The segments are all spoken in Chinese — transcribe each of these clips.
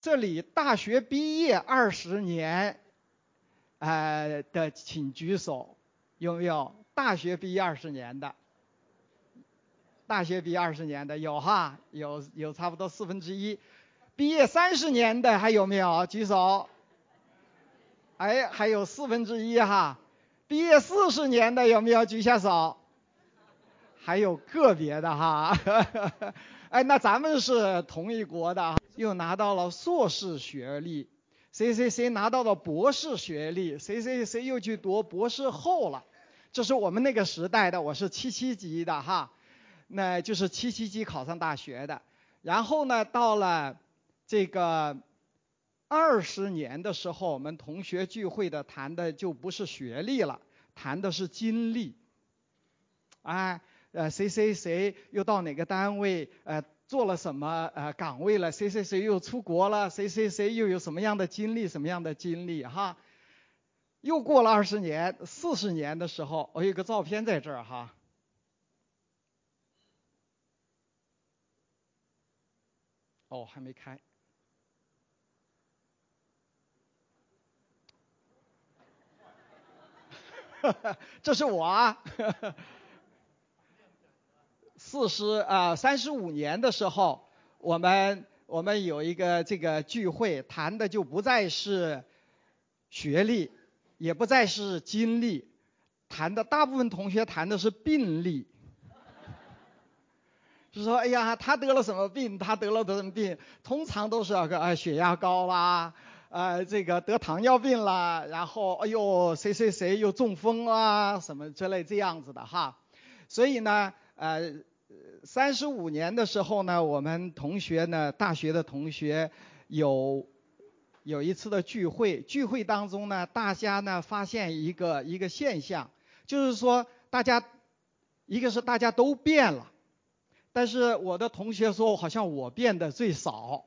这里大学毕业20年，的请举手，有没有？大学毕业20年的？大学毕业20年的有哈，有差不多1/4。毕业30年的还有没有？举手。哎，还有1/4哈。毕业40年的有没有？举下手。还有个别的哈。哎，那咱们是同一国的，又拿到了硕士学历，谁拿到了博士学历，谁又去读博士后了。这是我们那个时代的，我是77级的哈，那就是77级考上大学的。然后呢，到了这个20年的时候，我们同学聚会的谈的就不是学历了，谈的是经历。哎，谁又到哪个单位，做了什么岗位了，谁又出国了，谁又有什么样的经历哈。又过了20年，40年的时候，我有个照片在这儿哈。哦，还没开。这是我啊。35年的时候，我们有一个这个聚会，谈的就不再是学历，也不再是经历，大部分同学谈的是病历。就是说，哎呀，他得了什么病，他得了什么病，通常都是血压高啦，这个得糖尿病啦，然后哎呦谁又中风啊，什么之类这样子的哈。所以呢，35年的时候呢，我们同学呢，大学的同学有一次的聚会当中呢，大家呢发现一个现象，就是说一个是大家都变了。但是我的同学说，好像我变得最少，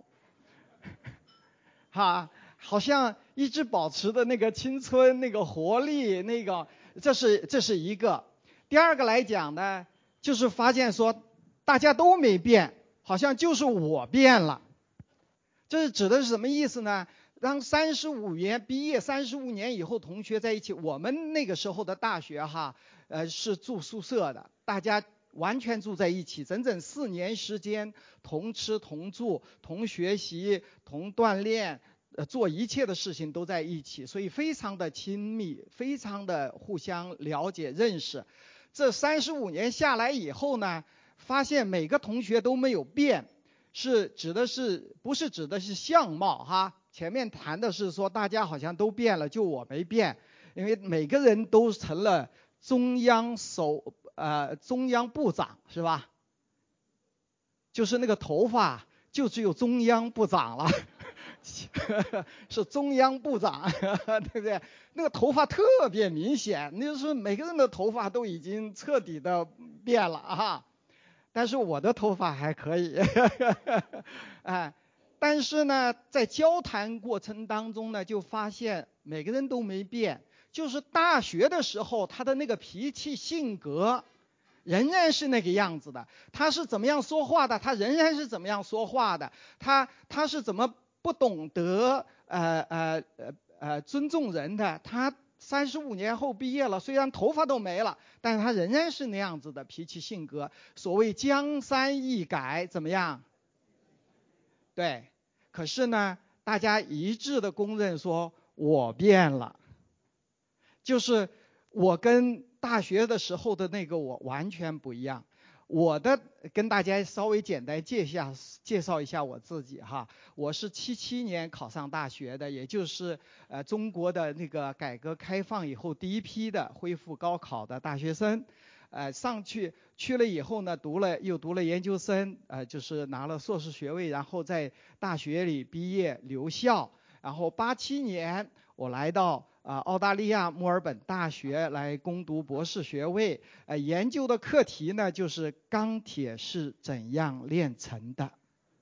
哈，好像一直保持的那个青春、那个活力，这是一个。第二个来讲呢，就是发现说大家都没变，好像就是我变了。这是指的是什么意思呢？当35年毕业，35年以后同学在一起，我们那个时候的大学哈，是住宿舍的，大家完全住在一起，整整4年时间，同吃同住同学习同锻炼，做一切的事情都在一起，所以非常的亲密，非常的互相了解认识。这35年下来以后呢，发现每个同学都没有变，不是指的是相貌哈，前面谈的是说大家好像都变了，就我没变，因为每个人都成了中央部长是吧？就是那个头发就只有中央部长了。是中央部长，对不对？那个头发特别明显，那就是每个人的头发都已经彻底的变了哈。但是我的头发还可以。哎，但是呢，在交谈过程当中呢，就发现每个人都没变，就是大学的时候他的那个脾气性格仍然是那个样子的，他是怎么样说话的，他仍然是怎么样说话的，他是怎么不懂得尊重人的，他35年后毕业了，虽然头发都没了，但是他仍然是那样子的脾气性格。所谓江山易改，怎么样？对，可是呢，大家一致的公认说我变了，就是我跟大学的时候的那个我完全不一样。跟大家稍微简单介绍一下我自己哈，我是77年考上大学的，也就是中国的那个改革开放以后第一批的恢复高考的大学生，去了以后呢，又读了研究生，就是拿了硕士学位，然后在大学里毕业留校，然后87年我来到澳大利亚墨尔本大学来攻读博士学位，研究的课题呢就是钢铁是怎样炼成的。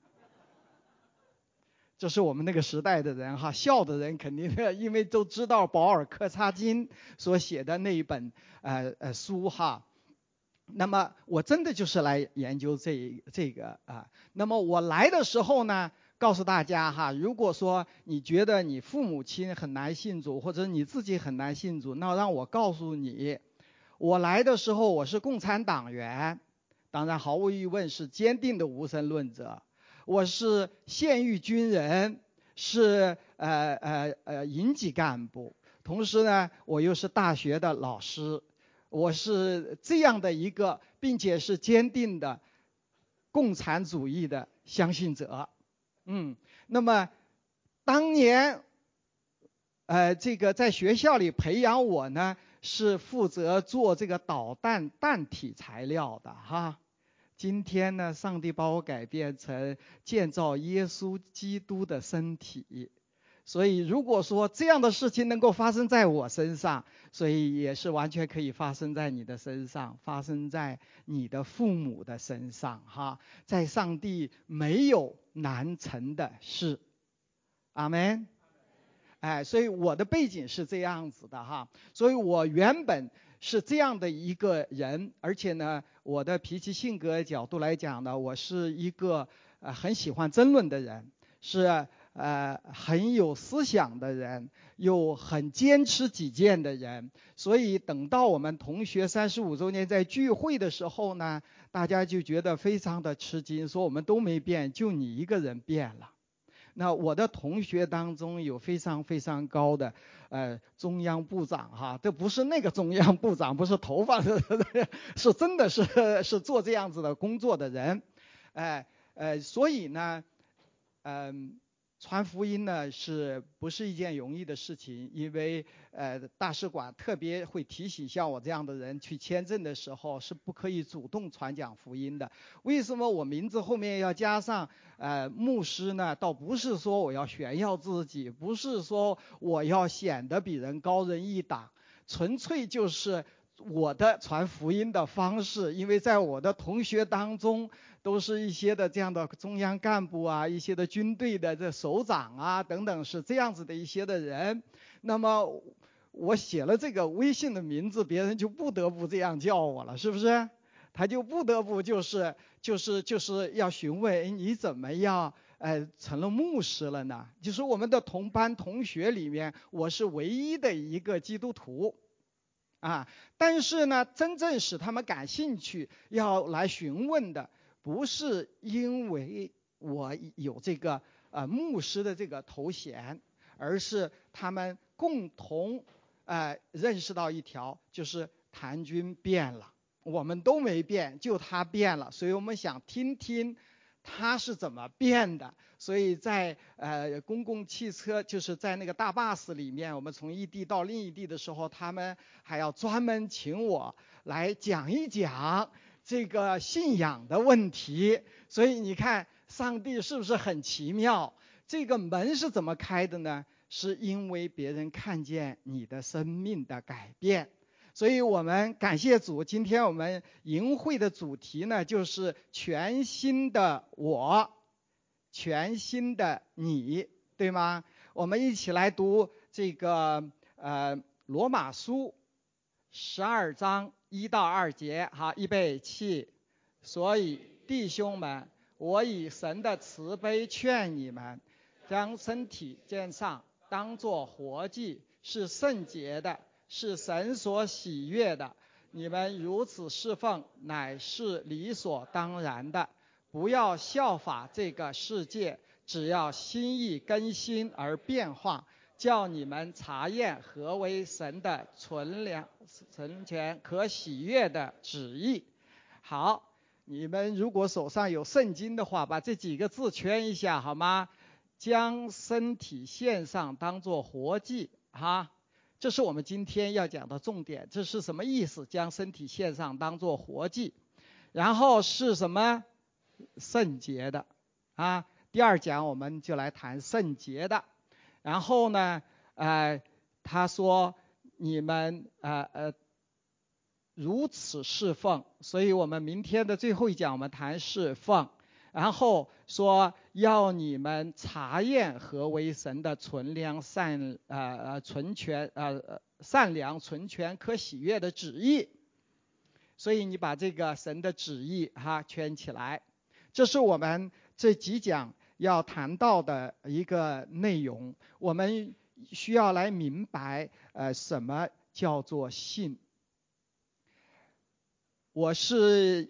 这是我们那个时代的人哈，笑的人肯定因为都知道保尔柯察金所写的那一本书哈。那么我真的就是来研究这个啊。那么我来的时候呢， 告诉大家哈，如果说你觉得你父母亲很难信主，或者你自己很难信主，那让我告诉你，我来的时候我是共产党员，当然毫无疑问是坚定的无神论者。我是现役军人，是营级干部，同时呢，我又是大学的老师，我是这样的一个，并且是坚定的共产主义的相信者。那么当年这个在学校里培养我呢，是负责做这个导弹弹体材料的哈。今天呢，上帝把我改变成建造耶稣基督的身体，所以如果说这样的事情能够发生在我身上，所以也是完全可以发生在你的身上，发生在你的父母的身上哈。在上帝没有难成的事，阿们。所以我的背景是这样子的哈，所以我原本是这样的一个人，而且呢，我的脾气性格角度来讲呢，我是一个很喜欢争论的人，是很有思想的人，又很坚持己见的人。所以等到我们同学35周年在聚会的时候呢，大家就觉得非常的吃惊，说我们都没变，就你一个人变了。那我的同学当中有非常非常高的中央部长哈，这不是那个中央部长，不是头发的，是真的是做这样子的工作的人，所以呢，传福音呢是不是一件容易的事情？因为大使馆特别会提醒像我这样的人去签证的时候是不可以主动传讲福音的。为什么我名字后面要加上牧师呢？倒不是说我要炫耀自己，不是说我要显得比人高人一等，纯粹就是我的传福音的方式。因为在我的同学当中都是一些的这样的中央干部啊，一些的军队的这首长啊等等，是这样子的一些的人。那么我写了这个微信的名字，别人就不得不这样叫我了，是不是？他就不得不就是要询问你怎么样成了牧师了呢？就是我们的同班同学里面，我是唯一的一个基督徒啊。但是呢，真正使他们感兴趣要来询问的，不是因为我有这个牧师的这个头衔，而是他们共同认识到一条，就是谭军变了，我们都没变，就他变了，所以我们想听听他是怎么变的。所以在公共汽车，就是在那个大巴士里面，我们从一地到另一地的时候，他们还要专门请我来讲一讲这个信仰的问题。所以你看上帝是不是很奇妙？这个门是怎么开的呢？是因为别人看见你的生命的改变。所以我们感谢主，今天我们营会的主题呢，就是全新的我，全新的你，对吗？我们一起来读这个罗马书12章1到2节，好，预备起。所以弟兄们，我以神的慈悲劝你们，将身体献上，当作活祭，是圣洁的，是神所喜悦的。你们如此侍奉，乃是理所当然的。不要效法这个世界，只要心意更新而变化，叫你们查验何为神的纯良、纯全、可喜悦的旨意。好，你们如果手上有圣经的话，把这几个字圈一下好吗？将身体献上，当作活祭哈。这是我们今天要讲的重点。这是什么意思？将身体献上，当作活祭。然后是什么？圣洁的啊。第2讲我们就来谈圣洁的。然后呢，他说你们如此侍奉，所以我们明天的最后一讲我们谈侍奉。然后说要你们查验何为神的纯良、善良、纯全、可喜悦的旨意。所以你把这个神的旨意圈起来。这是我们这几讲要谈到的一个内容。我们需要来明白，什么叫做信。我是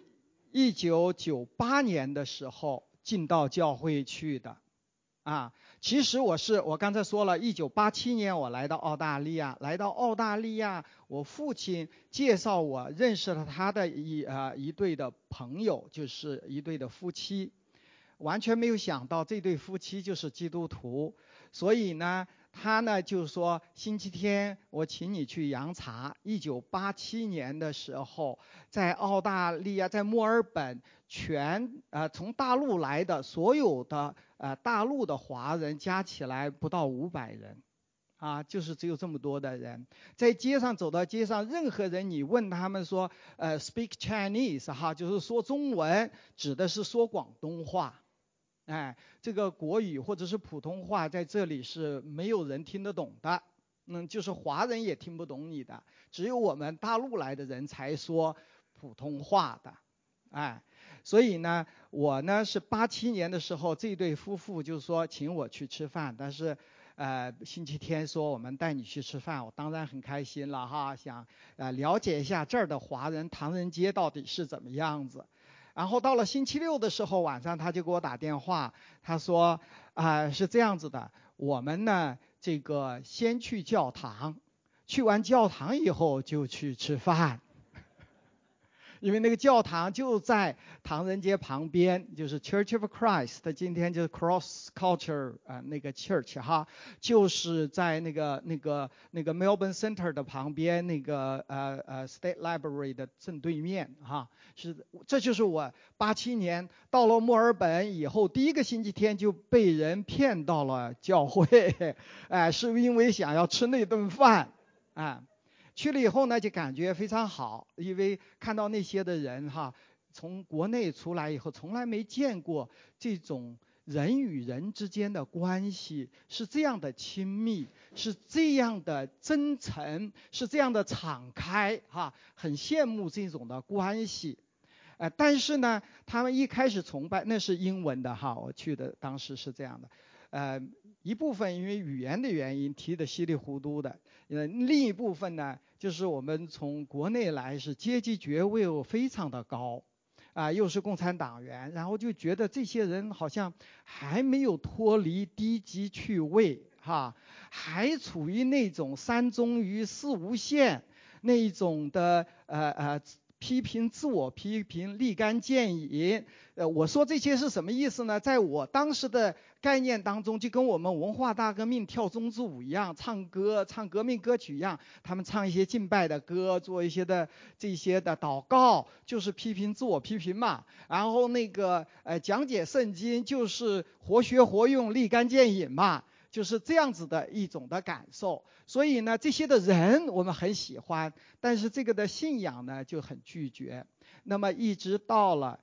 1998年的时候进到教会去的，其实我刚才说了，1987年我来到澳大利亚，我父亲介绍我认识了他的一对的朋友，就是一对的夫妻，完全没有想到这对夫妻就是基督徒，所以呢，他呢就说星期天我请你去洋茶。1987年的时候，在澳大利亚，在墨尔本，从大陆来的所有的大陆的华人加起来不到500人。就是只有这么多的人，在街上走到街上，任何人你问他们说，speak Chinese 就是说中文，指的是说广东话。这个国语或者是普通话在这里是没有人听得懂的，就是华人也听不懂你的，只有我们大陆来的人才说普通话的。所以呢，我呢是87年的时候，这对夫妇就说请我去吃饭，但是星期天说我们带你去吃饭，我当然很开心了想了解一下这儿的华人唐人街到底是怎么样子。然后到了星期六的时候晚上，他就给我打电话，他说是这样子的，我们呢这个先去教堂，去完教堂以后就去吃饭。因为那个教堂就在唐人街旁边，就是 Church of Christ， 今天就是 Cross Culture 那个 Church 就是在那个 Melbourne Center 的旁边，那个State Library 的正对面这就是我87年到了墨尔本以后第一个星期天就被人骗到了教会，是因为想要吃那顿饭去了以后呢，就感觉非常好，因为看到那些的人从国内出来以后，从来没见过这种人与人之间的关系是这样的亲密，是这样的真诚，是这样的敞开很羡慕这种的关系。但是呢，他们一开始崇拜，那是英文的我去的当时是这样的。一部分因为语言的原因提得稀里糊涂的，另一部分呢，就是我们从国内来是阶级爵位又非常的高，又是共产党员，然后就觉得这些人好像还没有脱离低级趣味还处于那种山中鱼四无限那一种的批评自我批评立竿见影。我说这些是什么意思呢？在我当时的概念当中，就跟我们文化大革命跳宗主舞一样，唱革命歌曲一样，他们唱一些敬拜的歌，做一些的这些的祷告，就是批评自我批评嘛。然后讲解圣经就是活学活用立竿见影嘛，就是这样子的一种的感受。所以呢，这些的人我们很喜欢，但是这个的信仰呢就很拒绝。那么一直到了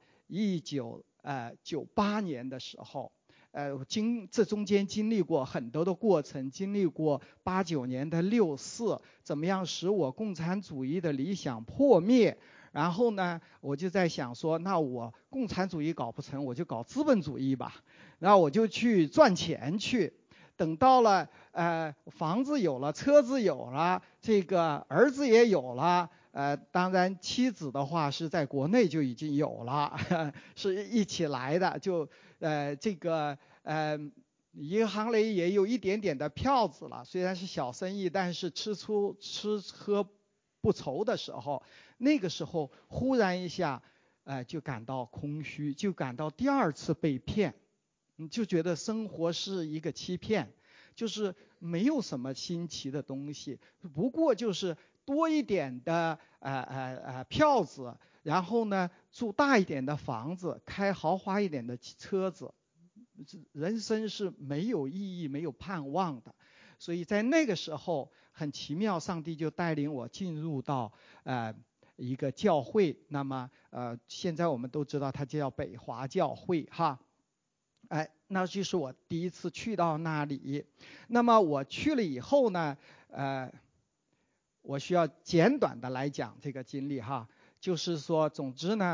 1998年的时候，这中间经历过很多的过程，经历过89年的6·4，怎么样使我共产主义的理想破灭。然后呢，我就在想说，那我共产主义搞不成，我就搞资本主义吧。然后我就去赚钱去。等到了房子有了，车子有了，这个儿子也有了，当然妻子的话是在国内就已经有了，是一起来的，就银行里也有一点点的票子了，虽然是小生意，但是吃喝不愁的时候，那个时候忽然一下就感到空虚，就感到第二次被骗。就觉得生活是一个欺骗，就是没有什么新奇的东西，不过就是多一点的票子，然后呢住大一点的房子，开豪华一点的车子，人生是没有意义没有盼望的。所以在那个时候很奇妙，上帝就带领我进入到一个教会。那么现在我们都知道它叫北华教会那就是我第一次去到那里。那么我去了以后呢，我需要简短的来讲这个经历就是说，总之呢，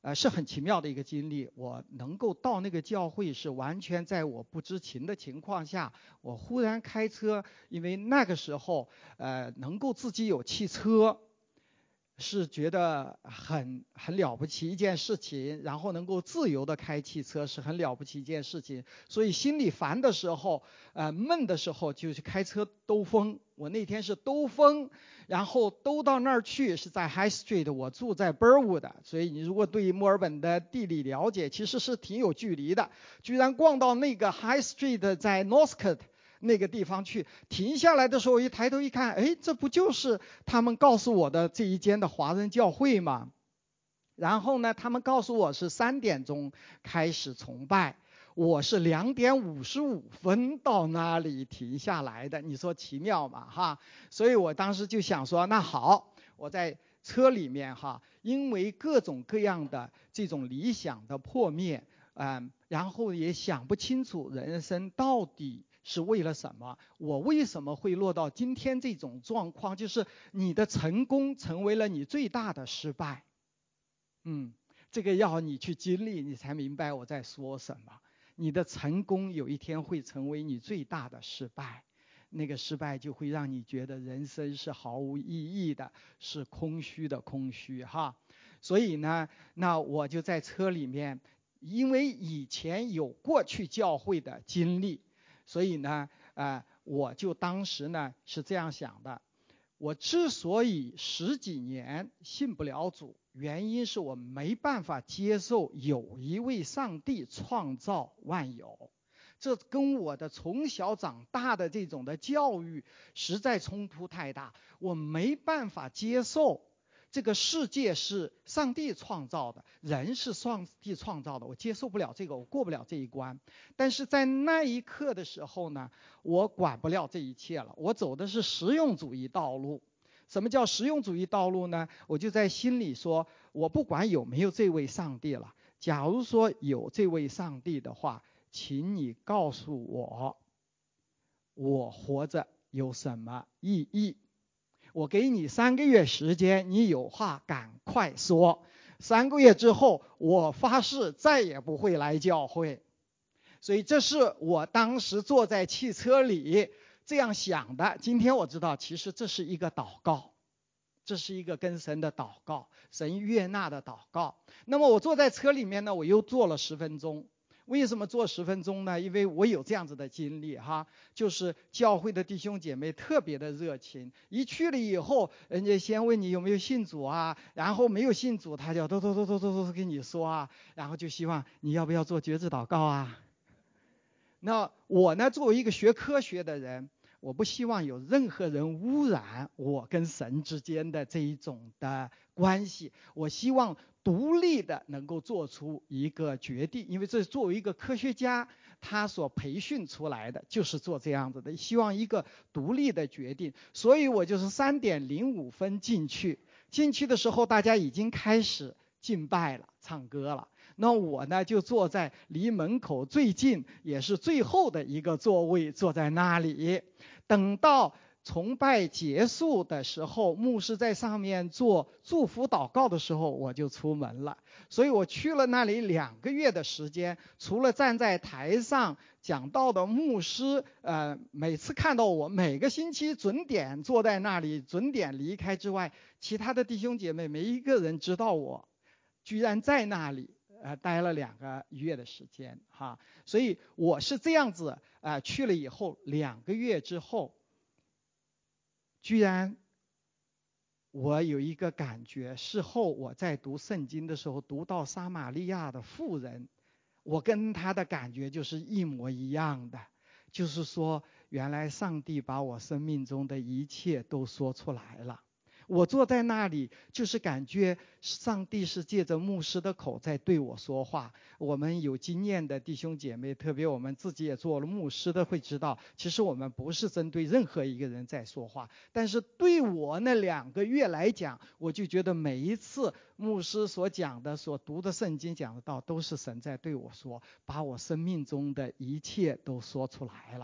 是很奇妙的一个经历。我能够到那个教会是完全在我不知情的情况下，我忽然开车，因为那个时候能够自己有汽车，是觉得很了不起一件事情，然后能够自由的开汽车是很了不起一件事情，所以心里烦的时候，闷的时候就去开车兜风。我那天是兜风，然后兜到那儿去，是在 High Street， 我住在 Burwood， 所以你如果对墨尔本的地理了解，其实是挺有距离的。居然逛到那个 High Street 在 Northcote那个地方去，停下来的时候一抬头一看，哎，这不就是他们告诉我的这一间的华人教会吗？然后呢，他们告诉我是3点钟开始崇拜，我是2点55分到那里停下来的，你说奇妙吗？哈，所以我当时就想说，那好，我在车里面哈，因为各种各样的这种理想的破灭，然后也想不清楚人生到底是为了什么，我为什么会落到今天这种状况，就是你的成功成为了你最大的失败。这个要你去经历，你才明白我在说什么。你的成功有一天会成为你最大的失败，那个失败就会让你觉得人生是毫无意义的，是空虚的空虚哈。所以呢，那我就在车里面，因为以前有过去教会的经历，所以呢，我就当时呢是这样想的。我之所以10几年信不了主，原因是我没办法接受有一位上帝创造万有，这跟我的从小长大的这种的教育实在冲突太大，我没办法接受这个世界是上帝创造的，人是上帝创造的，我接受不了这个，我过不了这一关。但是在那一刻的时候呢，我管不了这一切了，我走的是实用主义道路。什么叫实用主义道路呢？我就在心里说，我不管有没有这位上帝了，假如说有这位上帝的话，请你告诉我，我活着有什么意义？我给你3个月时间，你有话赶快说。3个月之后，我发誓再也不会来教会。所以这是我当时坐在汽车里这样想的。今天我知道，其实这是一个祷告，这是一个跟神的祷告，神悦纳的祷告。那么我坐在车里面呢，我又坐了10分钟。为什么坐10分钟呢？因为我有这样子的经历哈，就是教会的弟兄姐妹特别的热情，一去了以后，人家先问你有没有信主啊，然后没有信主，他就都跟你说啊，然后就希望你要不要做决志祷告啊。那我呢，作为一个学科学的人，我不希望有任何人污染我跟神之间的这一种的关系，我希望独立的能够做出一个决定，因为这作为一个科学家，他所培训出来的就是做这样子的，希望一个独立的决定。所以我就是3点05分进去的时候，大家已经开始敬拜了，唱歌了。那我呢，就坐在离门口最近也是最后的一个座位，坐在那里。等到崇拜结束的时候，牧师在上面做祝福祷告的时候，我就出门了。所以我去了那里2个月的时间，除了站在台上讲道的牧师，每次看到我，每个星期准点坐在那里，准点离开之外，其他的弟兄姐妹没一个人知道我居然在那里待了2个月的时间哈。所以我是这样子去了以后2个月之后，居然我有一个感觉，事后我在读圣经的时候读到撒玛利亚的妇人，我跟她的感觉就是一模一样的，就是说原来上帝把我生命中的一切都说出来了。我坐在那里，就是感觉上帝是借着牧师的口在对我说话。我们有经验的弟兄姐妹，特别我们自己也做了牧师的，会知道，其实我们不是针对任何一个人在说话。但是对我那2个月来讲，我就觉得每一次牧师所讲的、所读的圣经讲的道，都是神在对我说，把我生命中的一切都说出来了。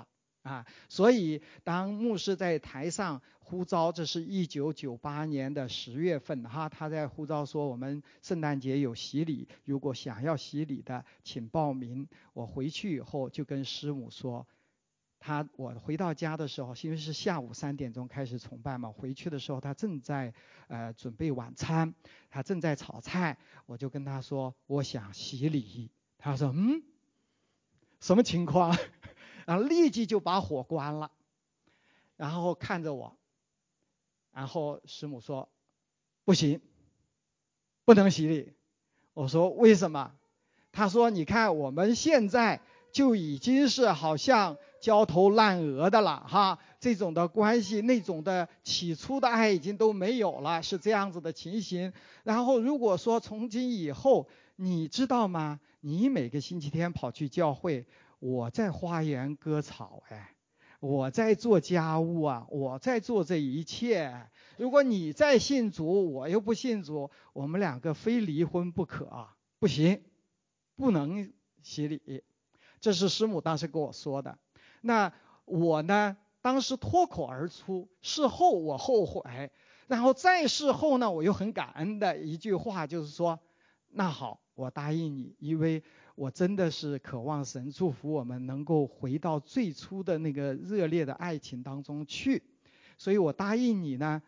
所以当牧师在台上呼召，这是1998年的10月份他在呼召说我们圣诞节有洗礼，如果想要洗礼的请报名。我回去以后就跟师母说，我回到家的时候，因为是下午3点钟开始崇拜嘛，回去的时候他正在准备晚餐，他正在炒菜，我就跟他说我想洗礼。他说什么情况？然后立即就把火关了，然后看着我，然后师母说不行，不能洗礼。我说为什么？他说你看我们现在就已经是好像焦头烂额的了这种的关系，那种的起初的爱已经都没有了，是这样子的情形。然后如果说从今以后，你知道吗？你每个星期天跑去教会，我在花园割草我在做家务我在做这一切。如果你在信主，我又不信主，我们2个非离婚不可不行，不能洗礼。这是师母当时跟我说的。那我呢，当时脱口而出，事后我后悔，然后再事后呢，我又很感恩的一句话，就是说那好，我答应你，因为我真的是渴望神祝福我们能够回到最初的那个热烈的爱情当中去，所以我答应你呢，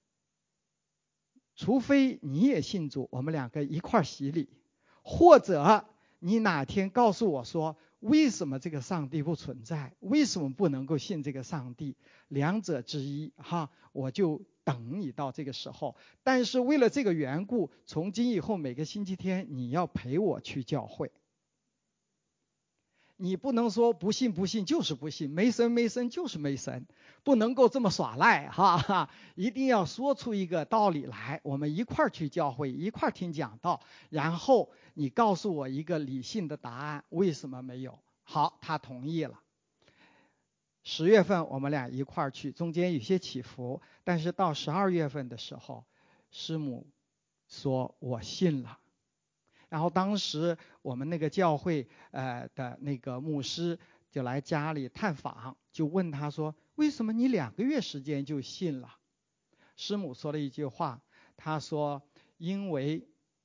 除非你也信主，我们2个一块洗礼，或者你哪天告诉我说为什么这个上帝不存在，为什么不能够信这个上帝，2者之一我就等你到这个时候。但是为了这个缘故，从今以后每个星期天你要陪我去教会。你不能说不信不信就是不信，没神没神就是没神，不能够这么耍赖一定要说出一个道理来，我们一块儿去教会，一块儿听讲道，然后你告诉我一个理性的答案，为什么没有？好，他同意了。10月份我们俩一块儿去，中间有些起伏，但是到12月份的时候，师母说我信了。然后当时我们那个教会的那个牧师就来家里探访，就问他说为什么你2个月时间就信了？师母说了一句话，他说因为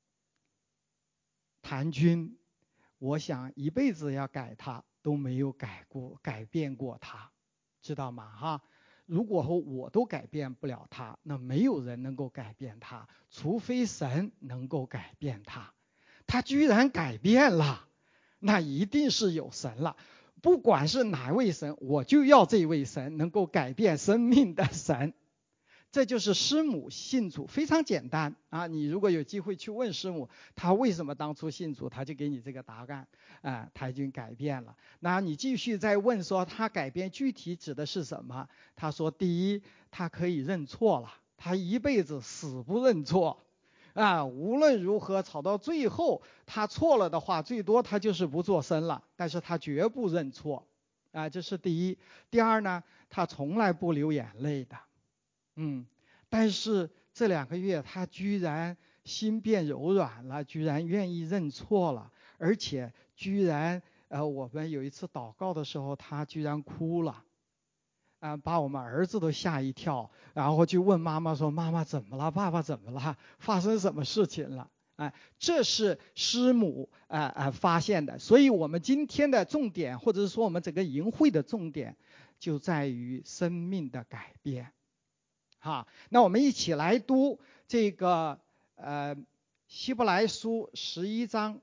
谭军，我想一辈子要改他都没有改变过他，知道吗如果我都改变不了他，那没有人能够改变他，除非神能够改变他。他居然改变了，那一定是有神了。不管是哪位神，我就要这位神，能够改变生命的神。这就是师母信主，非常简单你如果有机会去问师母，他为什么当初信主，他就给你这个答案他已经改变了。那你继续再问说他改变具体指的是什么？他说第一，他可以认错了，他一辈子死不认错无论如何吵到最后他错了的话，最多他就是不做声了，但是他绝不认错这是第一。第二呢，他从来不流眼泪的但是这2个月他居然心变柔软了，居然愿意认错了，而且居然我们有一次祷告的时候他居然哭了把我们儿子都吓一跳，然后就问妈妈说妈妈怎么了，爸爸怎么了，发生什么事情了这是师母发现的。所以我们今天的重点，或者是说我们整个营会的重点，就在于生命的改变那我们一起来读这个希伯来书11章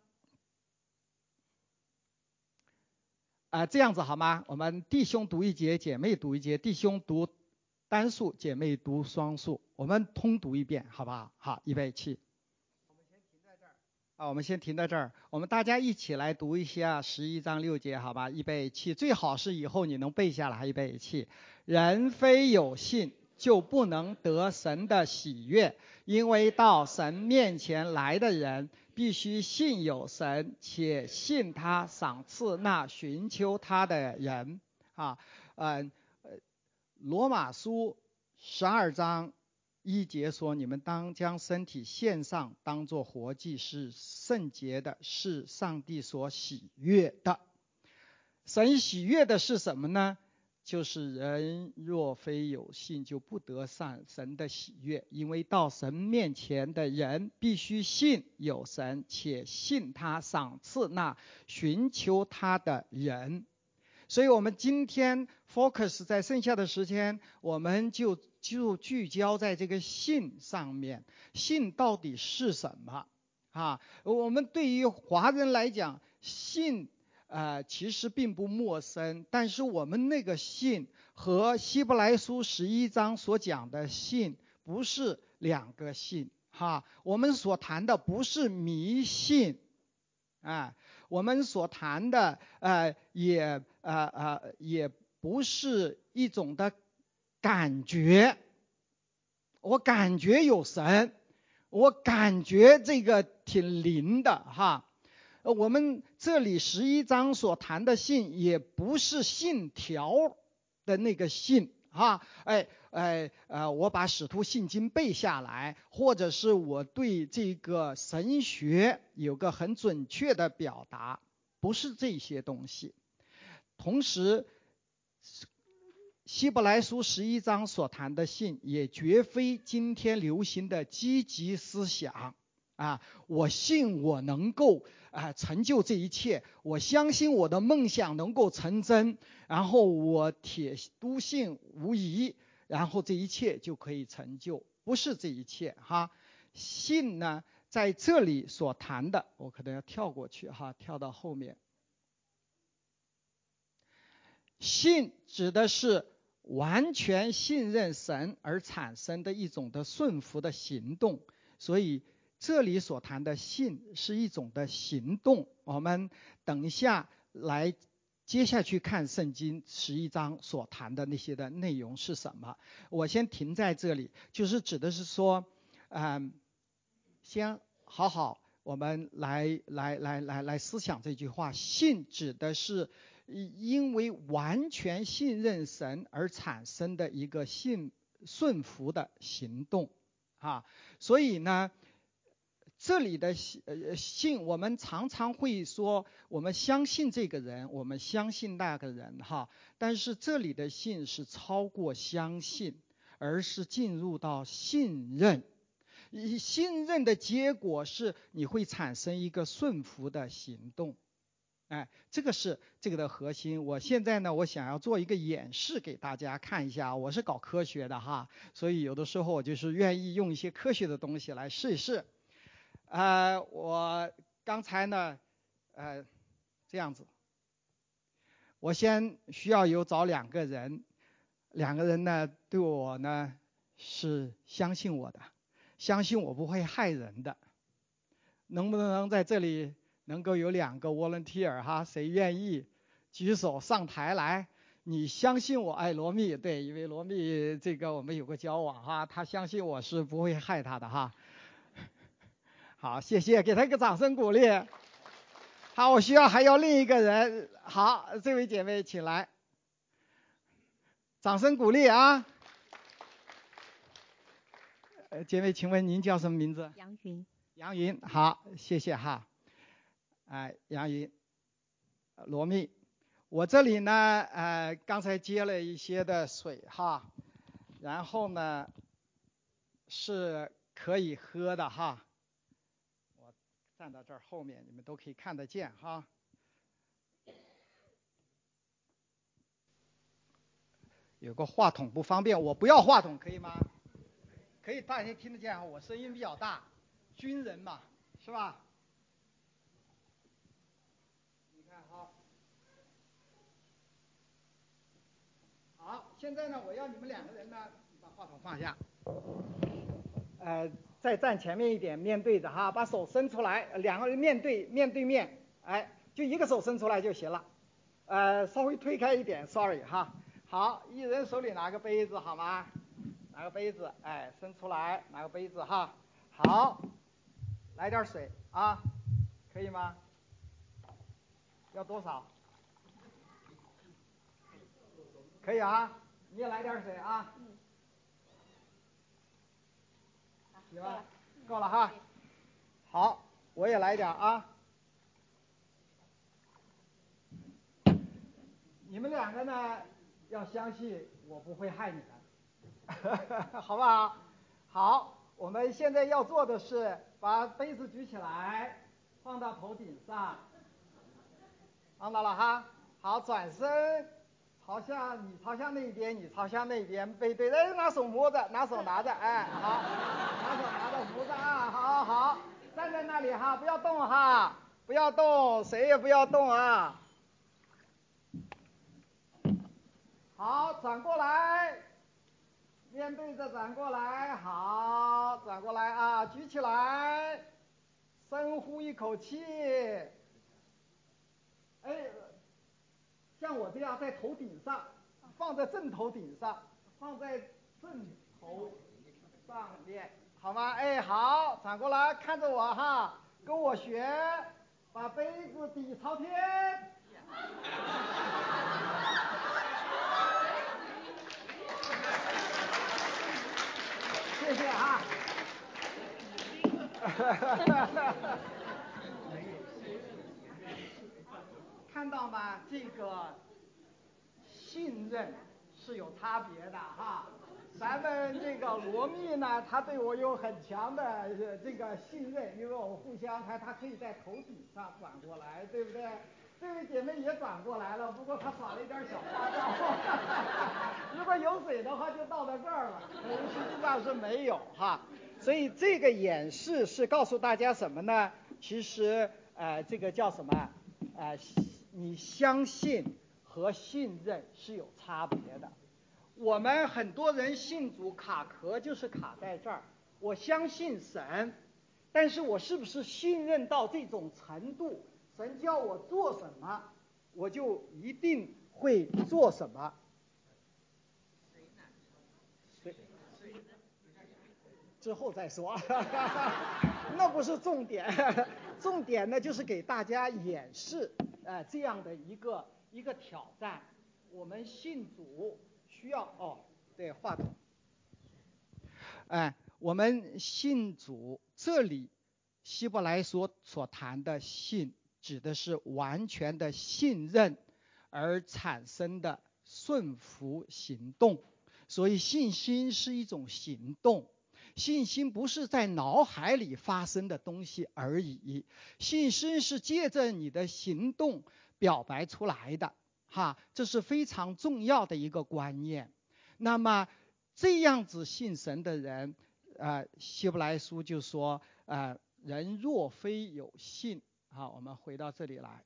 这样子好吗？我们弟兄读一节，姐妹读一节，弟兄读单数，姐妹读双数，我们通读一遍好不好？好，预备起。我们先停在这儿，我们大家一起来读一下11章6节好吧？预备起，最好是以后你能背下来。预备起，人非有信就不能得神的喜悦，因为到神面前来的人必须信有神，且信他赏赐那寻求他的人罗马书12章1节说，你们当将身体献上，当作活祭，是圣洁的，是上帝所喜悦的。神喜悦的是什么呢？ 就是人若非有信，就不得神的喜悦。因为到神面前的人必须信有神，且信他赏赐那寻求他的人。所以我们今天 focus 在剩下的时间，我们就聚焦在这个信上面。信到底是什么啊？我们对于华人来讲，信其实并不陌生，但是我们那个信和希伯来书11章所讲的信不是两个信哈。我们所谈的不是迷信我们所谈的也不是一种的感觉，我感觉有神，我感觉这个挺灵的哈。我们这里11章所谈的信也不是信条的那个信哈，我把使徒信经背下来，或者是我对这个神学有个很准确的表达，不是这些东西。同时希伯来书11章所谈的信也绝非今天流行的积极思想我信我能够成就这一切，我相信我的梦想能够成真，然后我铁笃信无疑，然后这一切就可以成就。不是这一切哈。信呢在这里所谈的，我可能要跳过去哈，跳到后面。信指的是完全信任神而产生的一种的顺服的行动，所以这里所谈的信是一种的行动。我们等一下来接下去看圣经11章所谈的那些的内容是什么。我先停在这里，就是指的是说先好好我们来思想这句话。信指的是因为完全信任神而产生的一个顺服的行动所以呢这里的信我们常常会说我们相信这个人，我们相信那个人但是这里的信是超过相信，而是进入到信任。信任的结果是你会产生一个顺服的行动这个是这个的核心。我现在呢我想要做一个演示给大家看一下。我是搞科学的所以有的时候我就是愿意用一些科学的东西来试一试我刚才呢这样子，我先需要找两个人呢对我呢是相信我的，相信我不会害人的。能不能在这里能够有2个 volunteer 谁愿意举手上台来？你相信我罗密，对，因为罗密这个我们有过交往他相信我是不会害他的好，谢谢，给他一个掌声鼓励。好，我需要还有另一个人。好，这位姐妹请来，掌声鼓励姐妹请问您叫什么名字？ 杨云。 杨云，好，谢谢杨云，罗密，我这里呢刚才接了一些的水然后呢是可以喝的我站到这儿后面，你们都可以看得见有个话筒不方便，我不要话筒可以吗？可以，大家听得见我声音比较大，军人嘛，是吧？你看好，现在呢，我要你们2个人呢，把话筒放下，再站前面一点，面对着把手伸出来，2个人面对面，就一个手伸出来就行了，稍微推开一点 ，sorry 好，一人手里拿个杯子好吗？拿个杯子，伸出来，拿个杯子好，来点水可以吗？要多少？可以你也来点水行吧，够了好，我也来点你们2个呢要相信我不会害你们，好不好？好，我们现在要做的是把杯子举起来，放到头顶上，看到了哈。好，转身朝向你朝向那边，你朝向那边，背对，哎，拿手摸着，拿手拿着，哎，好，拿手拿着扶着啊，好好，站在那里哈，不要动哈，不要动，谁也不要动啊。好，转过来，面对着转过来，好，转过来啊，举起来，深呼一口气，哎，像我这样在头顶上，放在正头顶上，放在正头上面，好吗？哎，好，转过来看着我哈，跟我学，把杯子底朝天。谢谢哈。看到吗？这个信任是有差别的哈。咱们这个罗密呢，他对我有很强的这个信任，因为我们互相他可以在头顶上转过来，对不对？这位姐妹也转过来了，不过她耍了一点小花招。如果有水的话，就倒到这儿了，实际上是没有哈。所以这个演示是告诉大家什么呢？其实这个叫什么？你相信和信任是有差别的。我们很多人信主卡壳就是卡在这儿，我相信神，但是我是不是信任到这种程度，神叫我做什么，我就一定会做什么？之后再说。那不是重点，重点呢就是给大家演示这样的一个挑战。我们信主需要对，话筒。我们信主，这里希伯来所谈的信，指的是完全的信任而产生的顺服行动。所以信心是一种行动，信心不是在脑海里发生的东西而已，信心是借着你的行动表白出来的哈，这是非常重要的一个观念。那么这样子信神的人，希伯来书就说，人若非有信，好，我们回到这里来，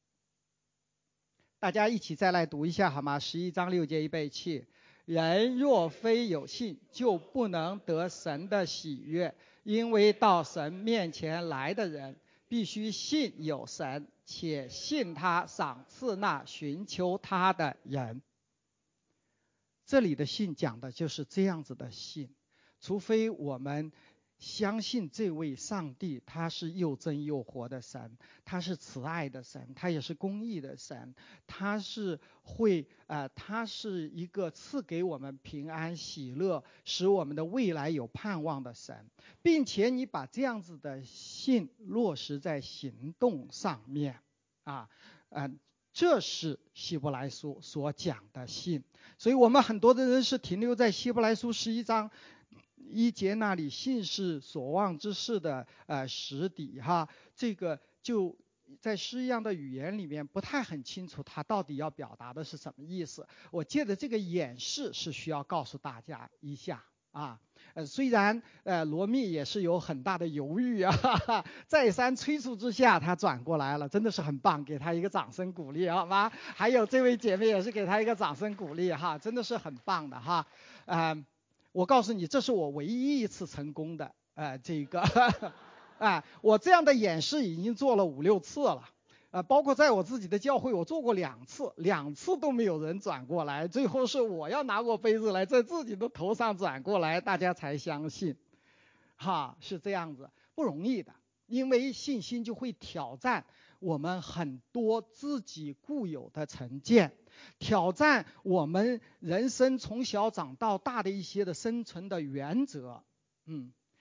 大家一起再来读一下好吗？11章6节，预备起。人若非有信，就不能得神的喜悦，因为到神面前来的人，必须信有神，且信他赏赐那寻求他的人。这里的信讲的就是这样子的信，除非我们相信这位上帝他是又真又活的神，他是慈爱的神，他也是公义的神，他是他是一个赐给我们平安喜乐，使我们的未来有盼望的神，并且你把这样子的信落实在行动上面这是希伯来书所讲的信。所以我们很多的人是停留在希伯来书11章1节那里，信是所望之事的实底哈，这个就在诗一样的语言里面不太很清楚他到底要表达的是什么意思。我借着这个演示是需要告诉大家一下虽然罗密也是有很大的犹豫再三催促之下他转过来了，真的是很棒，给他一个掌声鼓励好吗？还有这位姐妹也是给他一个掌声鼓励哈，真的是很棒的哈。我告诉你，这是我唯一一次成功的这个我这样的演示已经做了5、6次了。包括在我自己的教会我做过2次，2次都没有人转过来，最后是我要拿过杯子来在自己的头上转过来，大家才相信是这样子，不容易的，因为信心就会挑战我们很多自己固有的成见，挑战我们人生从小长到大的一些的生存的原则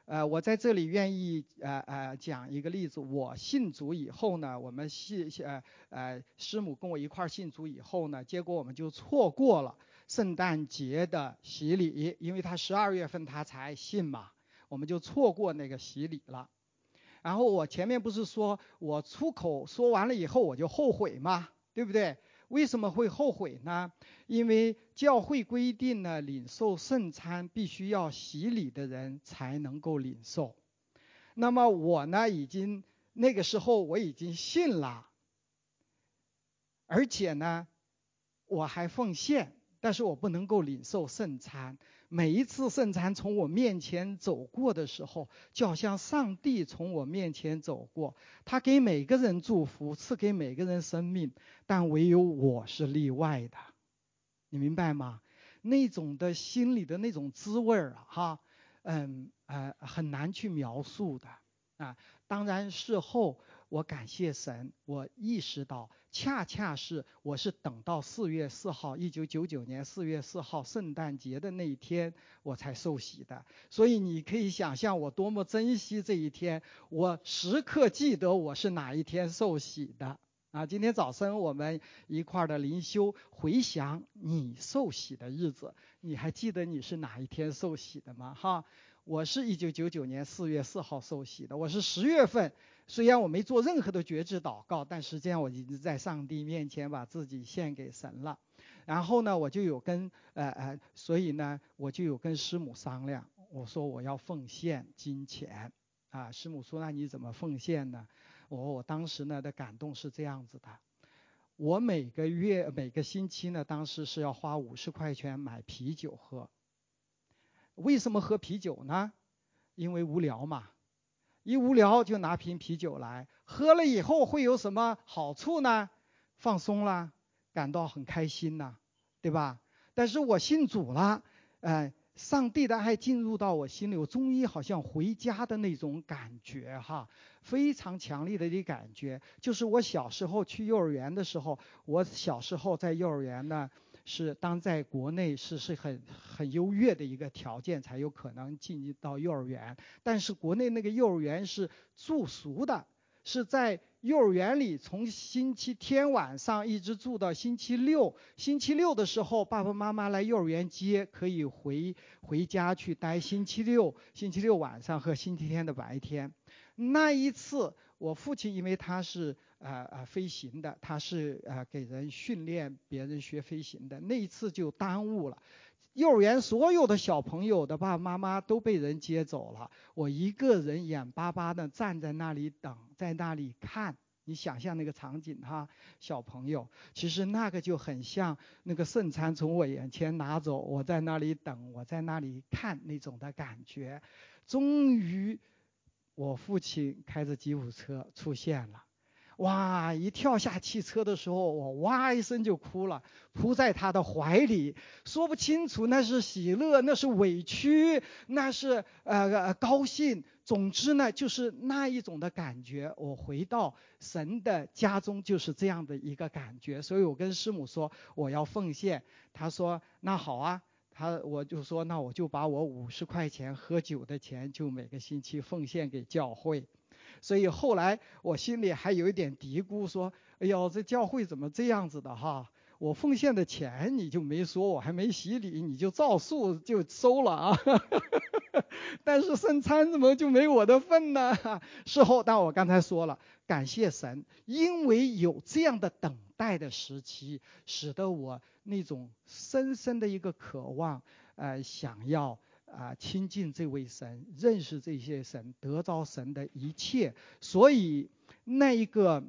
我在这里愿意讲一个例子。我信主以后呢，我们师母跟我一块儿信主以后呢，结果我们就错过了圣诞节的洗礼，因为他12月份他才信嘛，我们就错过那个洗礼了。然后我前面不是说我出口说完了以后我就后悔嘛，对不对？为什么会后悔呢？因为教会规定呢，领受圣餐必须要洗礼的人才能够领受。那么我呢，那个时候我已经信了，而且呢，我还奉献，但是我不能够领受圣餐。每一次圣餐从我面前走过的时候，就好像上帝从我面前走过，他给每个人祝福，赐给每个人生命，但唯有我是例外的。你明白吗？那种的心里的那种滋味啊，很难去描述的啊。当然事后我感谢神，我意识到恰恰是我是等到4月4号1999年4月4号圣诞节的那一天我才受洗的。所以你可以想象我多么珍惜这一天，我时刻记得我是哪一天受洗的啊。今天早晨我们一块的灵修，回想你受洗的日子，你还记得你是哪一天受洗的吗？哈，我是1999年4月4号受洗的。我是10月份，虽然我没做任何的决志祷告，但实际上我已经在上帝面前把自己献给神了。然后呢，我就有所以呢，我就有跟师母商量，我说我要奉献金钱啊。师母说那你怎么奉献呢？我当时呢的感动是这样子的，我每个星期呢，当时是要花50块钱买啤酒喝。为什么喝啤酒呢？因为无聊嘛，一无聊就拿瓶啤酒来喝了以后会有什么好处呢？放松啦，感到很开心呐，对吧？但是我信主了，上帝的爱进入到我心里，我终于好像回家的那种感觉哈，非常强烈的一感觉。就是我小时候去幼儿园的时候，我小时候在幼儿园呢，是当在国内是很优越的一个条件才有可能进入到幼儿园，但是国内那个幼儿园是住宿的，是在幼儿园里从星期天晚上一直住到星期六，星期六的时候爸爸妈妈来幼儿园接，可以回家去待星期六晚上和星期天的白天。那一次我父亲因为他是飞行的，他是给人训练别人学飞行的，那一次就耽误了。幼儿园所有的小朋友的爸爸妈妈都被人接走了，我一个人眼巴巴地站在那里等，在那里看。你想象那个场景哈，小朋友，其实那个就很像那个圣餐从我眼前拿走，我在那里等，我在那里看那种的感觉。终于我父亲开着吉普车出现了，哇！一跳下汽车的时候，我哇一声就哭了，扑在他的怀里，说不清楚那是喜乐，那是委屈，那是高兴。总之呢，就是那一种的感觉。我回到神的家中就是这样的一个感觉，所以我跟师母说我要奉献，她说那好啊。我就说那我就把我50块钱喝酒的钱就每个星期奉献给教会。所以后来我心里还有一点嘀咕，说哎呦这教会怎么这样子的哈，我奉献的钱你就没说，我还没洗礼你就照数就收了啊但是圣餐怎么就没我的份呢？事后但我刚才说了，感谢神，因为有这样的等待的时期，使得我那种深深的一个渴望想要亲近这位神，认识这些神，得着神的一切。所以那一个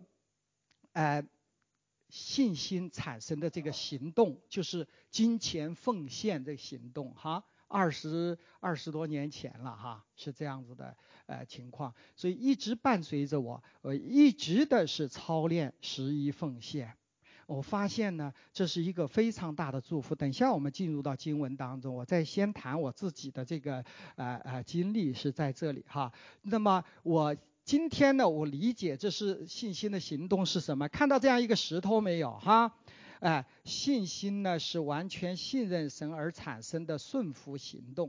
信心产生的这个行动，就是金钱奉献这个行动哈。20多年前了哈，是这样子的情况，所以一直伴随着我一直的是操练11奉献。我发现呢，这是一个非常大的祝福。等一下我们进入到经文当中，我再先谈我自己的这个经历是在这里哈。那么我今天呢，我理解这是信心的行动是什么？看到这样一个石头没有哈？信心呢是完全信任神而产生的顺服行动。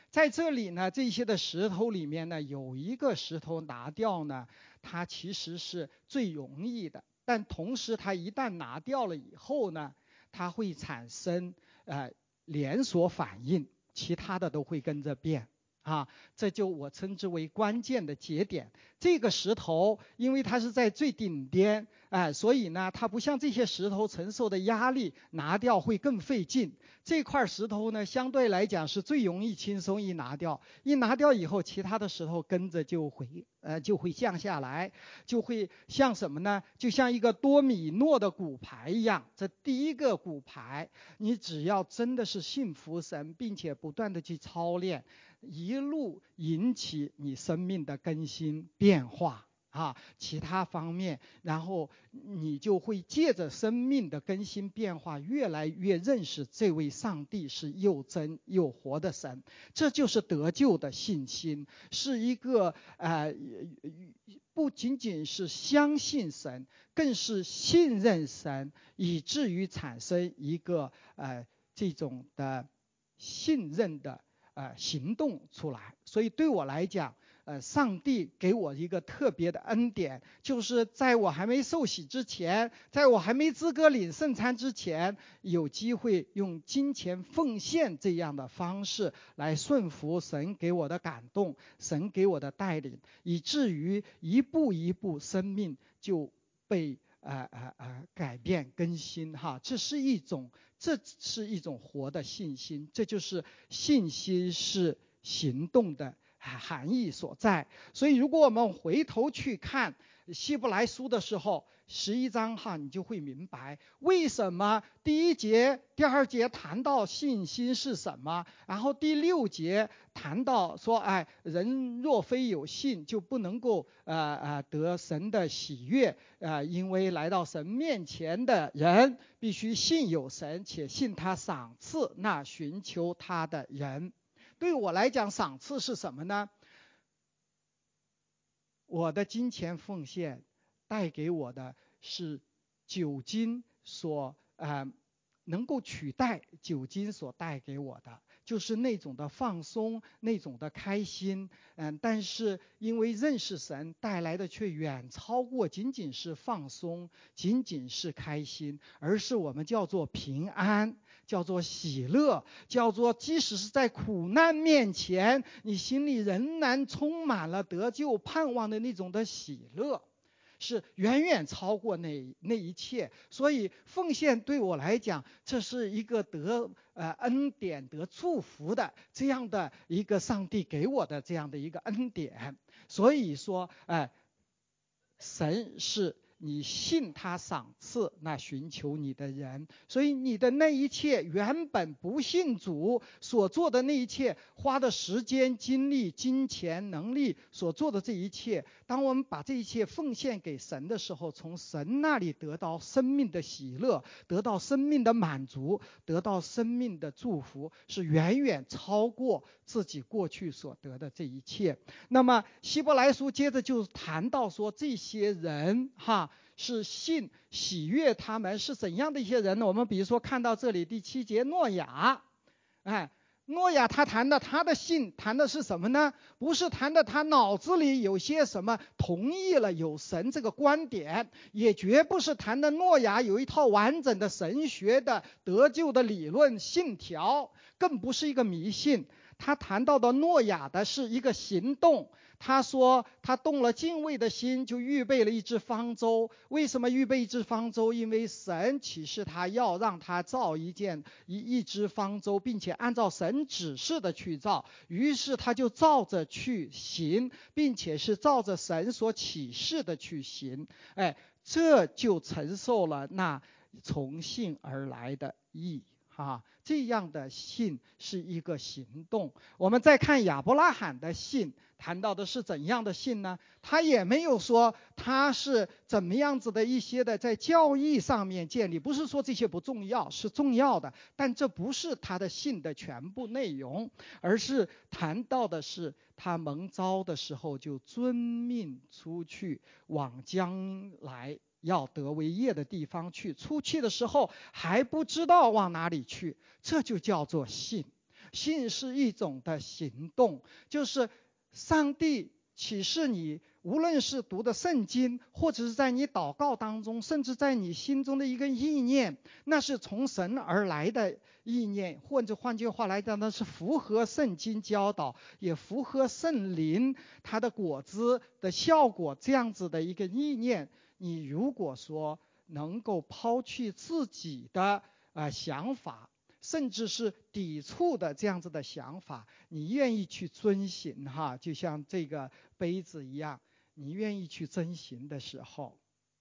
在这里呢，这些的石头里面呢，有一个石头拿掉呢，它其实是最容易的，但同时它一旦拿掉了以后呢，它会产生连锁反应，其他的都会跟着变。这就我称之为关键的节点。这个石头因为它是在最顶边，所以呢它不像这些石头承受的压力拿掉会更费劲。这块石头呢相对来讲是最容易轻松一拿掉以后，其他的石头跟着就会降下来，就会像什么呢？就像一个多米诺的骨牌一样。这第一个骨牌，你只要真的是信服神，并且不断的去操练，一路引起你生命的更新变化其他方面，然后你就会借着生命的更新变化，越来越认识这位上帝是又真又活的神。这就是得救的信心，是一个不仅仅是相信神，更是信任神，以至于产生一个这种的信任的行动出来。所以对我来讲，上帝给我一个特别的恩典，就是在我还没受洗之前，在我还没资格领圣餐之前，有机会用金钱奉献这样的方式来顺服神给我的感动，神给我的带领，以至于一步一步生命就被改变更新这是一种活的信心，这就是信心是行动的含义所在。所以如果我们回头去看希伯来书的时候，11章你就会明白为什么第1节、第2节谈到信心是什么，然后第6节谈到说，人若非有信，就不能够得神的喜悦，因为来到神面前的人必须信有神，且信他赏赐那寻求他的人。对我来讲，赏赐是什么呢？我的金钱奉献带给我的是酒精所能够取代酒精所带给我的，就是那种的放松，那种的开心。但是因为认识神带来的却远超过仅仅是放松，仅仅是开心，而是我们叫做平安，叫做喜乐，叫做即使是在苦难面前，你心里仍然充满了得救盼望的那种的喜乐，是远远超过那一切。所以奉献对我来讲，这是一个得恩典得祝福的这样的一个上帝给我的这样的一个恩典。所以说神是你信他赏赐那寻求你的人，所以你的那一切原本不信主所做的那一切，花的时间精力金钱能力所做的这一切，当我们把这一切奉献给神的时候，从神那里得到生命的喜乐，得到生命的满足，得到生命的祝福，是远远超过自己过去所得的这一切。那么希伯来书接着就谈到说，这些人是信喜悦他们是怎样的一些人呢？我们比如说看到这里第7节，诺亚诺亚他谈的他的信谈的是什么呢？不是谈的他脑子里有些什么同意了有神这个观点，也绝不是谈的诺亚有一套完整的神学的得救的理论信条，更不是一个迷信。他谈到的诺亚的是一个行动，他说他动了敬畏的心，就预备了一只方舟。为什么预备一只方舟？因为神启示他要让他造一只方舟，并且按照神指示的去造。于是他就照着去行，并且是照着神所启示的去行。这就承受了那从信而来的义。这样的信是一个行动。我们再看亚伯拉罕的信，谈到的是怎样的信呢？他也没有说他是怎么样子的一些的在教义上面建立，不是说这些不重要，是重要的，但这不是他的信的全部内容，而是谈到的是他蒙召的时候就遵命出去，往将来要得为业的地方去，出去的时候还不知道往哪里去，这就叫做信。 信是一种的行动，就是上帝启示你，无论是读的圣经，或者是在你祷告当中，甚至在你心中的一个意念，那是从神而来的意念，或者换句话来讲，那是符合圣经教导，也符合圣灵它的果子的效果，这样子的一个意念。你如果说能够抛弃自己的想法，甚至是抵触的这样子的想法，你愿意去遵行哈，就像这个杯子一样，你愿意去遵行的时候，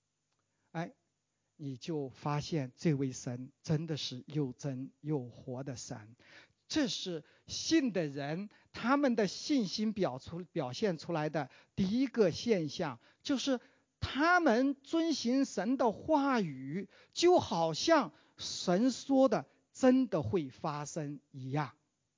你就发现这位神真的是又真又活的神。这是信的人他们的信心表现出来的第一个现象，就是他们遵行神的话语，就好像神说的真的会发生一样。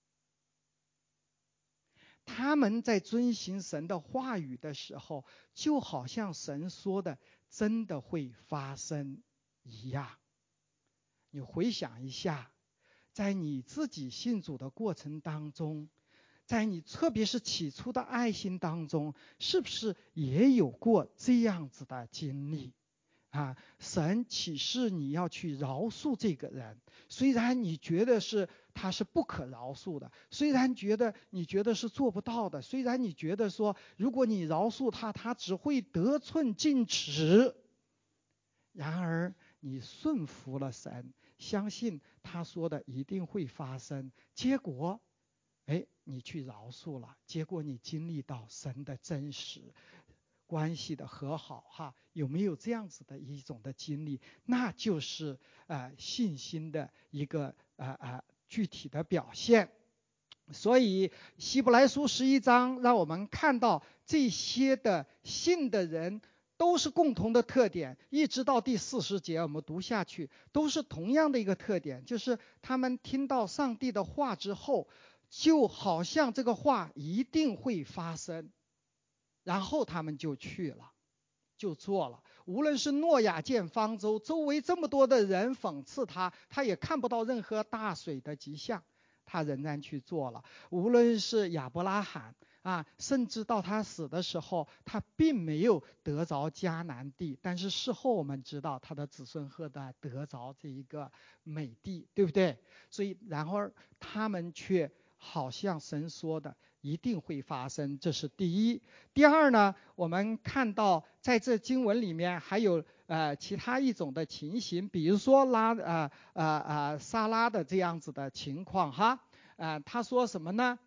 他们在遵行神的话语的时候，就好像神说的真的会发生一样。你回想一下，在你自己信主的过程当中，在你特别是起初的爱心当中，是不是也有过这样子的经历？神启示你要去饶恕这个人，虽然你觉得他是不可饶恕的，虽然你觉得是做不到的，虽然你觉得说如果你饶恕他，他只会得寸进尺，然而你顺服了神，相信他说的一定会发生，结果你去饶恕了，结果你经历到神的真实关系的和好有没有这样子的一种的经历？那就是信心的一个具体的表现。所以希伯来书11章让我们看到这些的信的人都是共同的特点，一直到第40节我们读下去，都是同样的一个特点，就是他们听到上帝的话之后，就好像这个话一定会发生，然后他们就去了，就做了。无论是诺亚建方舟，周围这么多的人讽刺他，他也看不到任何大水的迹象，他仍然去做了。无论是亚伯拉罕甚至到他死的时候，他并没有得着迦南地，但是事后我们知道他的子孙后代得着这一个美地，对不对？所以然而他们却好像神说的一定会发生，这是第一。第二呢，我们看到在这经文里面还有其他一种的情形，比如说撒拉的这样子的情况他说什么呢？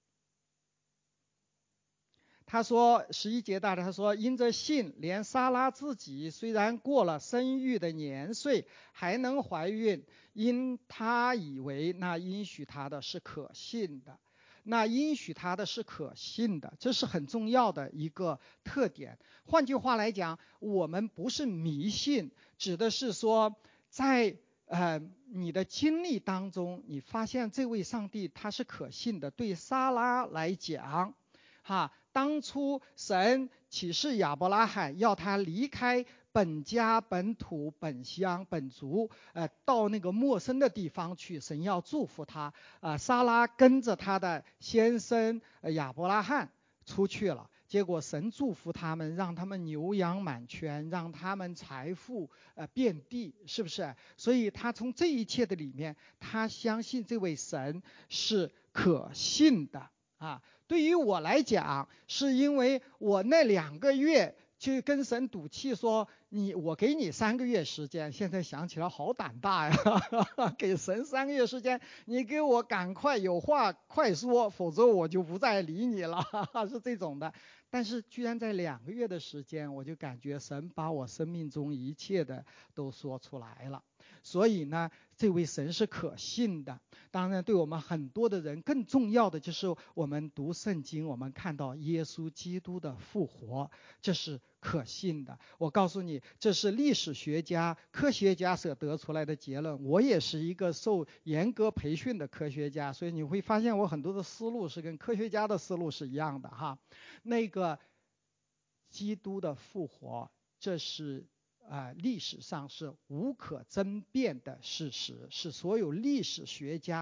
他说11节大家他说，因着信，连撒拉自己虽然过了生育的年岁，还能怀孕，因他以为那应许他的是可信的。那应许他的是可信的，这是很重要的一个特点。换句话来讲，我们不是迷信，指的是说在你的经历当中，你发现这位上帝他是可信的。对撒拉来讲当初神启示亚伯拉罕要他离开本家本土本乡本族到那个陌生的地方去，神要祝福他撒拉跟着他的先生亚伯拉罕出去了，结果神祝福他们，让他们牛羊满圈，让他们财富遍地，是不是？所以他从这一切的里面，他相信这位神是可信的对于我来讲，是因为我那2个月就跟神赌气说，我给你3个月时间，现在想起来好胆大呀给神3个月时间，你给我赶快有话快说，否则我就不再理你了是这种的。但是居然在2个月的时间，我就感觉神把我生命中一切的都说出来了。所以呢，这位神是可信的。当然对我们很多的人更重要的就是我们读圣经，我们看到耶稣基督的复活，这是可信的。我告诉你，这是历史学家科学家所得出来的结论。我也是一个受严格培训的科学家，所以你会发现我很多的思路是跟科学家的思路是一样的那个基督的复活，这是历史上是无可争辩的事实，是所有历史学家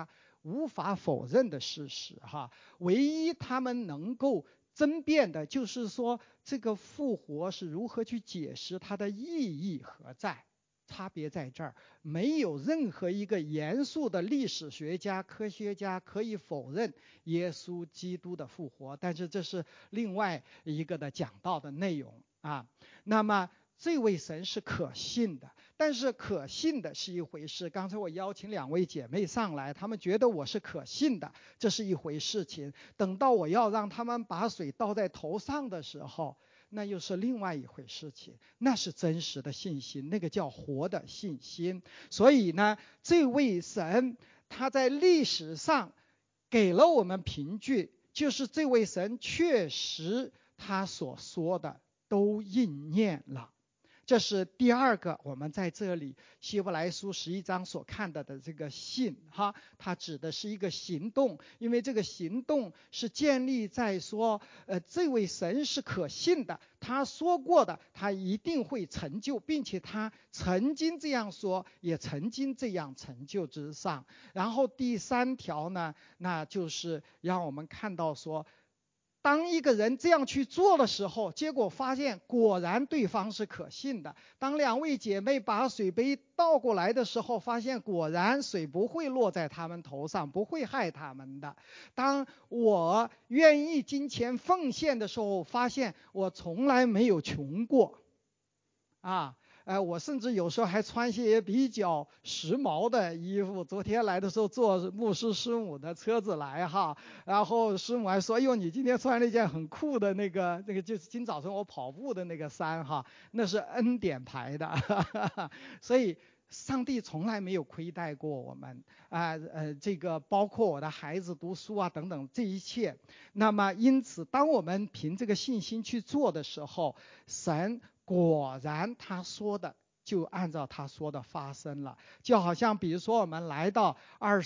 无法否认的事实哈。唯一他们能够争辩的就是说，这个复活是如何去解释，它的意义何在？差别在这儿，没有任何一个严肃的历史学家、科学家可以否认耶稣基督的复活。但是这是另外一个的讲到的内容啊。那么这位神是可信的，但是可信的是一回事。刚才我邀请2位姐妹上来，她们觉得我是可信的，这是一回事情。等到我要让她们把水倒在头上的时候，那又是另外一回事情，那是真实的信心，那个叫活的信心。所以呢，这位神他在历史上给了我们凭据，就是这位神确实他所说的都应验了。这是第二个，我们在这里希伯来书11章所看到的这个信哈，它指的是一个行动，因为这个行动是建立在说，这位神是可信的，他说过的，他一定会成就，并且他曾经这样说，也曾经这样成就之上。然后第3条呢，那就是让我们看到说，当一个人这样去做的时候，结果发现果然对方是可信的。当2位姐妹把水杯倒过来的时候，发现果然水不会落在他们头上，不会害他们的。当我愿意金钱奉献的时候，发现我从来没有穷过啊。我甚至有时候还穿些比较时髦的衣服。昨天来的时候坐牧师师母的车子来哈，然后师母还说：“哎呦，你今天穿了一件很酷的那个就是今早晨我跑步的那个衫哈，那是恩典牌的。”所以上帝从来没有亏待过我们这个包括我的孩子读书啊等等这一切。那么因此，当我们凭这个信心去做的时候，神果然他说的就按照他说的发生了。就好像比如说我们来到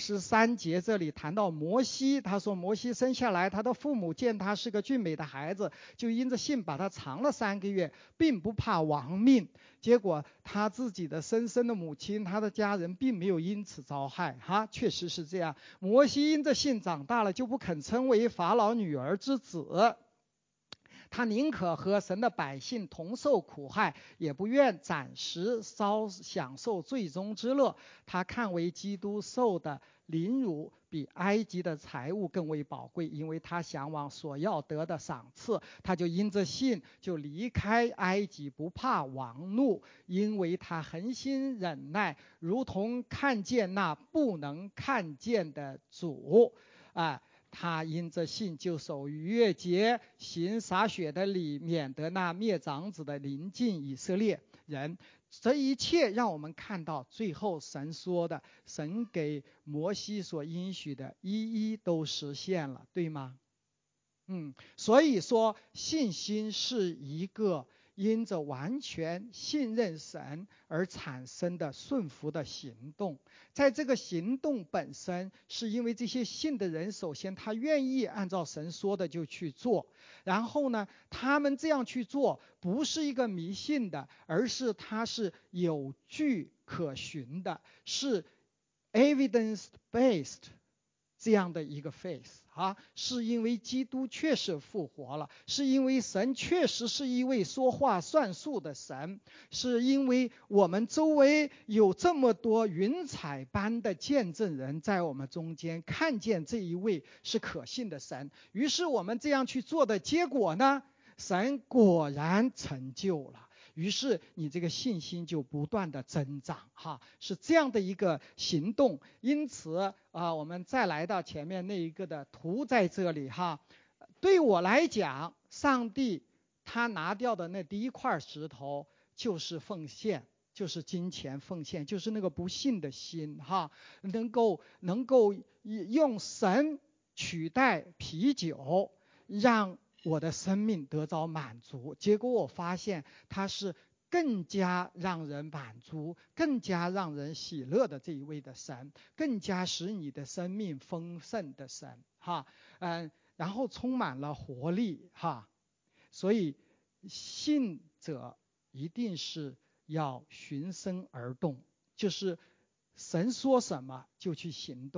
23节这里谈到摩西，他说摩西生下来，他的父母见他是个俊美的孩子，就因着信把他藏了3个月，并不怕亡命。结果他自己的生身的母亲，他的家人并没有因此遭害哈，确实是这样。摩西因着信长大了，就不肯称为法老女儿之子，他宁可和神的百姓同受苦害，也不愿暂时享受最终之乐。他看为基督受的凌辱比埃及的财物更为宝贵，因为他向往所要得的赏赐。他就因着信就离开埃及，不怕王怒，因为他恒心忍耐，如同看见那不能看见的主他因着信就守逾越节，行洒血的礼，免得那灭长子的临近以色列人。这一切让我们看到最后神说的，神给摩西所应许的一一都实现了，对吗？所以说信心是一个因着完全信任神而产生的顺服的行动。在这个行动本身，是因为这些信的人，首先他愿意按照神说的就去做，然后呢，他们这样去做不是一个迷信的，而是他是有据可循的，是 evidence based 这样的一个 faith是因为基督确实复活了，是因为神确实是一位说话算数的神，是因为我们周围有这么多云彩般的见证人在我们中间看见这一位是可信的神，于是我们这样去做的结果呢，神果然成就了。于是你这个信心就不断的增长是这样的一个行动。因此我们再来到前面那一个的图在这里对我来讲，上帝他拿掉的那第一块石头就是奉献，就是金钱奉献，就是那个不信的心能够用神取代啤酒，让我的生命得着满足。结果我发现他是更加让人满足，更加让人喜乐的这一位的神，更加使你的生命丰盛的神然后充满了活力所以信者一定是要循声而动，就是神说什么就去行动。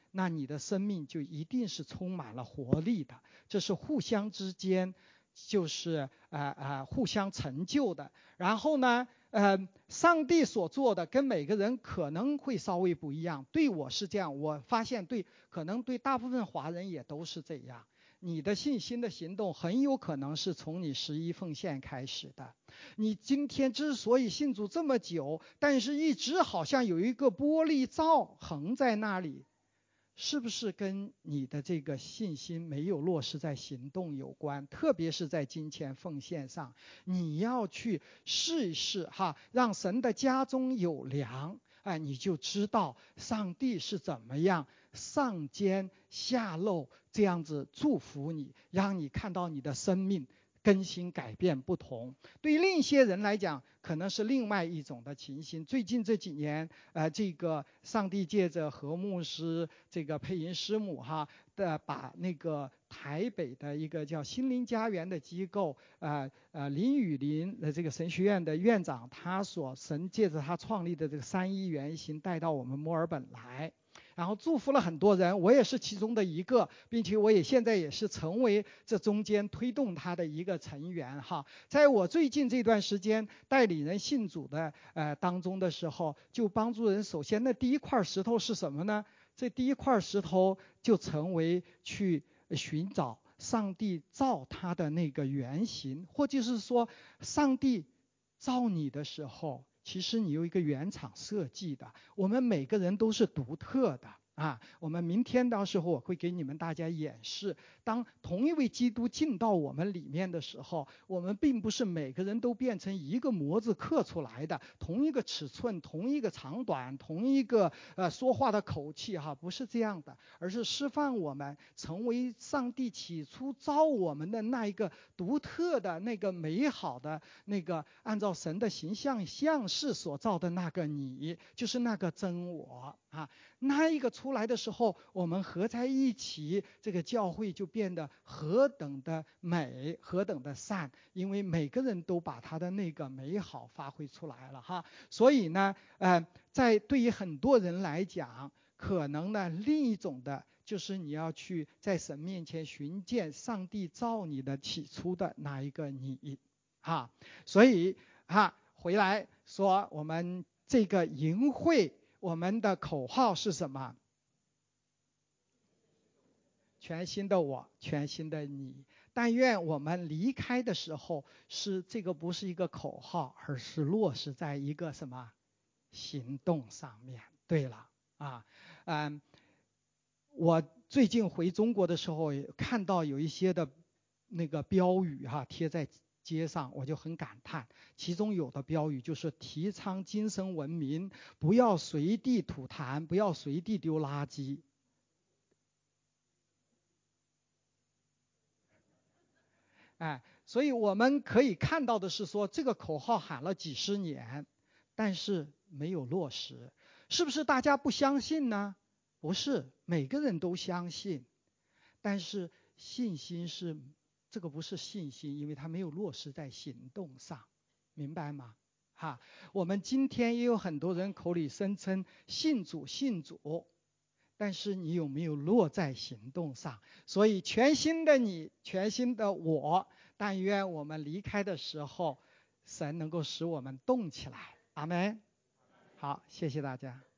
那你的生命就一定是充满了活力的。这是互相之间就是互相成就的。然后呢上帝所做的跟每个人可能会稍微不一样，对我是这样，我发现可能对大部分华人也都是这样。你的信心的行动很有可能是从你11奉献开始的。你今天之所以信主这么久，但是一直好像有一个玻璃罩横在那里，是不是跟你的这个信心没有落实在行动有关？特别是在金钱奉献上，你要去试一试哈，让神的家中有粮，你就知道上帝是怎么样上尖下漏这样子祝福你，让你看到你的生命更新改变不同。对于另一些人来讲，可能是另外一种的情形。最近这几年，这个上帝借着何牧师这个配音师母把那个台北的一个叫心灵家园的机构，林雨林的这个神学院的院长，神借着他创立的这个3一原型带到我们墨尔本来。然后祝福了很多人，我也是其中的一个，并且我现在也是成为这中间推动他的一个成员哈。在我最近这段时间带领人信主的当中的时候，就帮助人。首先，那第一块石头是什么呢？这第一块石头就成为去寻找上帝造他的那个原型，或者是说，上帝造你的时候，其实你有一个原厂设计的。我们每个人都是独特的我们明天到时候我会给你们大家演示，当同一位基督进到我们里面的时候，我们并不是每个人都变成一个模子刻出来的，同一个尺寸，同一个长短，同一个说话的口气不是这样的，而是释放我们成为上帝起初造我们的那一个独特的那个美好的那个按照神的形象样式所造的那个你，就是那个真我那一个出来的时候，我们合在一起，这个教会就变得何等的美，何等的善，因为每个人都把他的那个美好发挥出来了所以呢在对于很多人来讲，可能呢另一种的就是你要去在神面前寻见上帝造你的起初的那一个你所以回来说我们这个营会，我们的口号是什么？全新的我，全新的你。但愿我们离开的时候，这个不是一个口号，而是落实在一个什么行动上面。对了我最近回中国的时候，看到有一些的那个标语贴在街上，我就很感叹。其中有的标语就是提倡精神文明，不要随地吐痰，不要随地丢垃圾。所以我们可以看到的是说，这个口号喊了几十年，但是没有落实。是不是大家不相信呢？不是，每个人都相信。但是信心这个不是信心，因为它没有落实在行动上，明白吗？我们今天也有很多人口里声称信主信主，但是你有没有落在行动上？所以全新的你，全新的我，但愿我们离开的时候，神能够使我们动起来。阿们。好，谢谢大家。